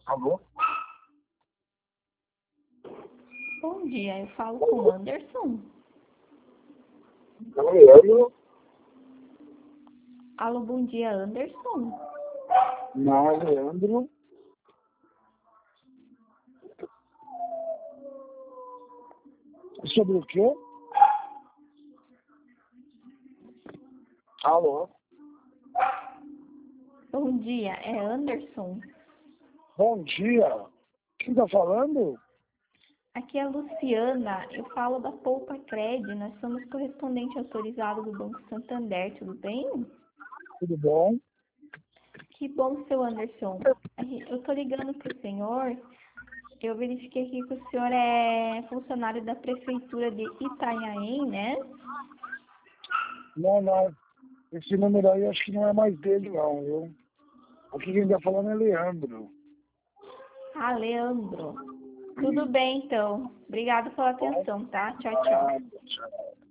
Alô? Bom dia, eu falo com o Anderson. Leandro? Alô, bom dia, Anderson. Não, é Leandro. Sobre o quê? Alô? Bom dia, é Anderson. Bom dia. Quem tá falando? Aqui é a Luciana, eu falo da Poupa Cred, nós somos correspondente autorizado do Banco Santander, tudo bem? Tudo bom? Que bom, seu Anderson. Eu tô ligando pro senhor, eu verifiquei aqui que o senhor é funcionário da Prefeitura de Itanhaém, né? Não, não. Esse número aí acho que não é mais dele, não, viu? Aqui quem tá falando é Leandro. Ah, Leandro. Tudo bem, então. Obrigado pela atenção, tá? Tchau, tchau. Tchau.